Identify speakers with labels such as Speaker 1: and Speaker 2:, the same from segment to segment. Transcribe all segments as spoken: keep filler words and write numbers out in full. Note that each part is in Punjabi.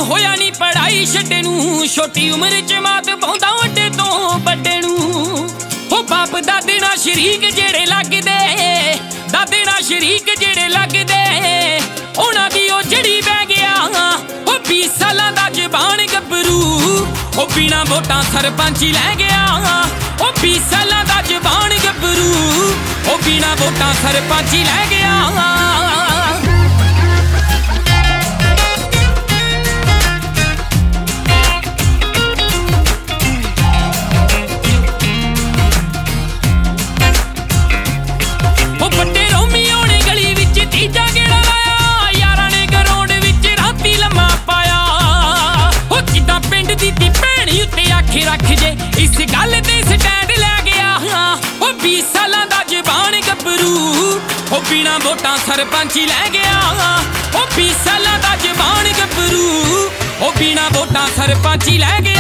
Speaker 1: ਹੋਇਆ ਨੀ ਪੜਾਈ ਛੱਡੇ ਨੂੰ, ਛੋਟੀ ਉਮਰ ਚ ਮਾਤ ਪਾਉਂਦਾ ਵੱਡੇ ਤੋਂ ਵੱਡੇ ਨੂੰ। ਹੋ ਬਾਪ ਦਾਦੇ ਨਾਲ ਸ਼ਰੀਕ ਜਿਹੜੇ ਲੱਗਦੇ, ਦਾਦੇ ਨਾਲ ਸ਼ਰੀਕ ਜਿਹੜੇ ਲੱਗਦੇ, ਉਹਨਾਂ ਦੀ ਉਹ ਜੜੀ ਬਹਿ ਗਿਆ। ਉਹ ਵੀਹ ਸਾਲਾਂ ਦਾ ਜਵਾਨ ਗੱਭਰੂ, ਉਹ ਬਿਨਾਂ ਵੋਟਾਂ ਸਰਪੰਚੀ ਲੈ ਗਿਆ। ਉਹ ਵੀਹ ਸਾਲਾਂ ਦਾ ਜਵਾਨ ਗੱਭਰੂ, ਉਹ ਬਿਨਾਂ ਵੋਟਾਂ ਸਰਪੰਚੀ ਲੈ ਗਿਆ। ਰੱਖ ਜੇ ਇਸ ਗੱਲ ਤੇ ਸਟੈਂਡ ਲੈ ਗਿਆ। ਉਹ ਵੀਹ ਸਾਲਾਂ ਦਾ ਜਵਾਨ ਗੱਭਰੂ, ਉਹ ਬਿਨਾਂ ਵੋਟਾਂ ਸਰਪੰਚੀ ਲੈ ਗਿਆ। ਉਹ ਵੀਹ ਸਾਲਾਂ ਦਾ ਜਵਾਨ ਗੱਭਰੂ, ਉਹ ਬਿਨਾਂ ਵੋਟਾਂ ਸਰਪੰਚੀ ਲੈ ਗਿਆ।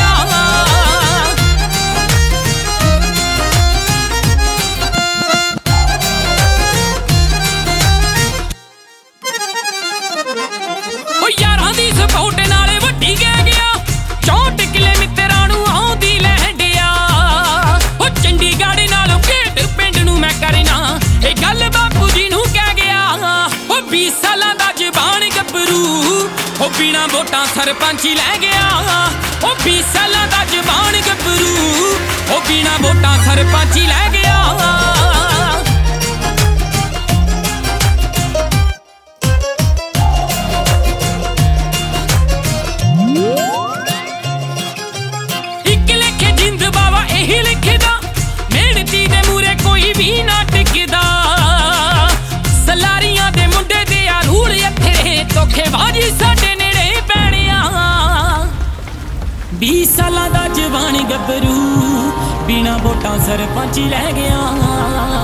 Speaker 1: ਉਹ ਯਾਰਾਂ ਦੀ ਸਪੋਰਟ ਨਾਲ ਵੱਡੀ ਗੈ ਗਿਆ, ਚੌਂਹਠ ਕਿਲੇ ਮਿੱਤਰਾਂ ਨੂੰ ਆਉਂਦੀ ਲੈਂਡਿਆ। ਉਹ ਚੰਡੀਗੜ੍ਹ ਨਾਲੋਂ ਘੇਟ ਪਿੰਡ ਨੂੰ ਮੈਂ ਕਰਨਾ, ਇਹ ਗੱਲ ਬਾਪੂ ਜੀ ਨੂੰ ਕਹਿ ਗਿਆ। ਉਹ ਵੀਹ ਸਾਲਾਂ ਦਾ ਜਵਾਨ ਗੱਭਰੂ, ਉਹ ਬਿਨਾਂ ਵੋਟਾਂ ਸਰਪੰਚੀ ਲੈ ਗਿਆ। ਉਹ ਵੀਹ ਸਾਲਾਂ ਦਾ ਜਵਾਨ ਗੱਭਰੂ, ਉਹ ਬਿਨਾਂ ਵੋਟਾਂ ਸਰਪੰਚੀ ਲੈ ਗਿਆ। ਵੀ ਨਾ ਟਿਕਦਾ ਸਲਾਰੀਆਂ ਦੇ ਮੁੰਡੇ ਦੇ ਆ ਰੂਲ ਇੱਥੇ, ਧੋਖੇਬਾਜ਼ੀ ਸਾਡੇ ਨੇੜੇ ਪੈਣਿਆ। ਵੀਹ ਸਾਲਾਂ ਦਾ ਜਵਾਨ ਗੱਭਰੂ, ਬਿਨਾਂ ਵੋਟਾਂ ਸਰਪੰਚੀ ਲੈ ਗਿਆ।